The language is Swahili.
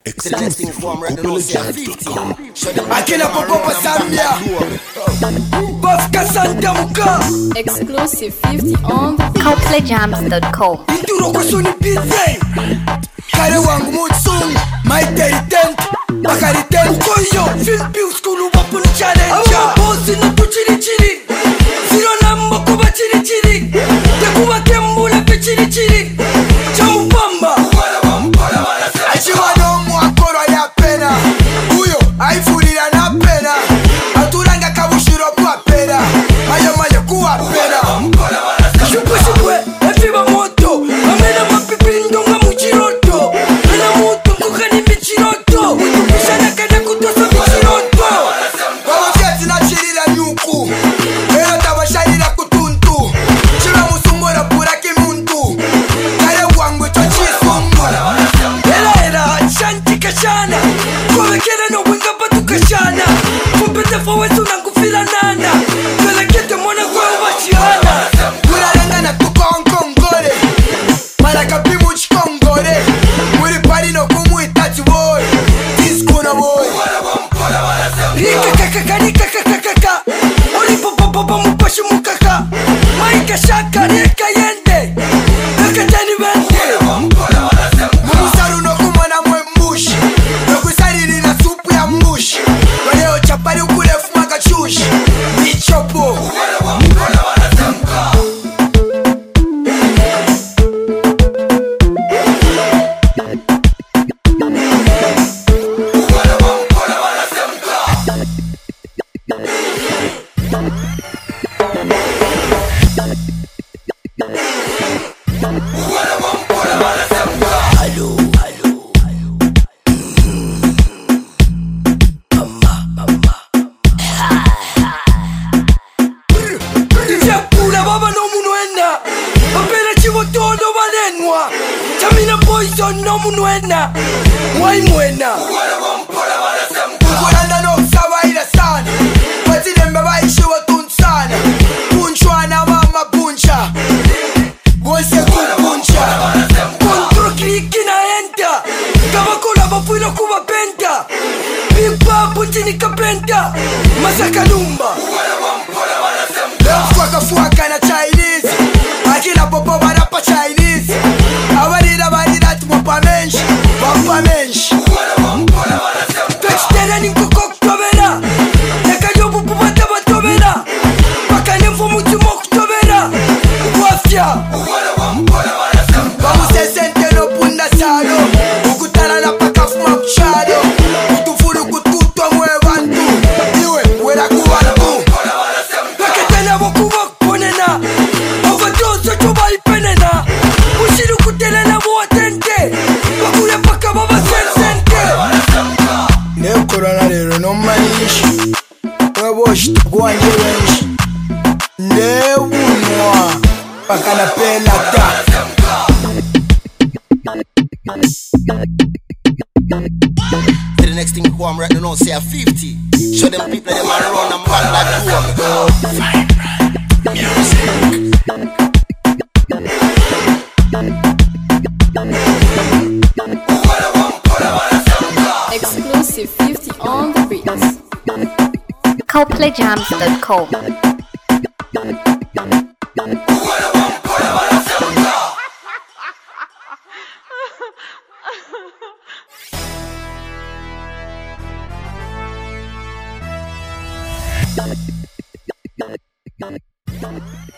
Exclusive from CoppolaJams.com. Akina popopa Zambia Bafka Santa Muka Exclusive 50 on CoppolaJams.com. Induro kwa suni pizze Kare wangu mutsungu Maiteri tent Bakari tent Koyo Film Pills kulu wapu ni challenge Awa bosi na tu chiri chiri Zero namba kuba chiri chiri Tekuwa kembula pe chiri chiri Chamu pamba Achiwa nomu akoro ya pena Uyo aifurira na pena Aturanga kabushiro kwa pena Mayo kuwa pena Shukwe shukwe Efiba moto Amena mapipindo nga muchiroto Mena muto kukani michiroto Utukishana kada kutosa michiroto Wawa fiati na chirira nyuku Ero tabasharira kutuntu Chira musumora puraki muntu Kare wangu chochisungu Era chanti kashana Kwawekere no winga batu kashana Kupete fawesu na kufila nana Kwelekete mwana kwa uwachiana Uralenga na tukongongore Malaka pimu chikongore Muri pari no kumu itachi boy Diskuna boy Rika kakaka rika kakaka Oli popopopo mupashi mukaka Maika shaka rika yende Kaka tani bende Mumusaru no kumana mwe mbushi No kusariri na supu ya mbushi Waleo chapari ukurefu maka chushi Michopo Pura baba no munuena Papera chivo todo valenwa Chamina poison no munuena Wai muena Ukuranda no sabaira sana Wati dembe baishiwa tunsana Punchwana mama puncha Wose kupuncha Kontro kliki na enta Kama kula bafuilo kuba penta Pimpa punchini kapenta Masaka lumba Fuaka na Chinese Akila popo barapa Chinese Awarira tumopa menshi Wampa menshi Pechitera ni mkoko kutobera Neka yobu pupata batobera Paka nemfu mutimo kutobera Wafya Bamusesente no punda salo Ukutara na paka fuma kuchado Kutufuru kututwa mwe bantu Iwe wera kubantu Paketena wakuba kuponena Overdose choba ipenena Ushiru kutelena muatente Bakule paka baba sensente Neo korona lero no manishi Weboshi tukuanje wenshi Neo unwa Paka na pena ta To the next thing who I'm right now say a 50. Show them people them a run and back like home. Exclusive 50 on the beats. CoppolaJams.com. Music.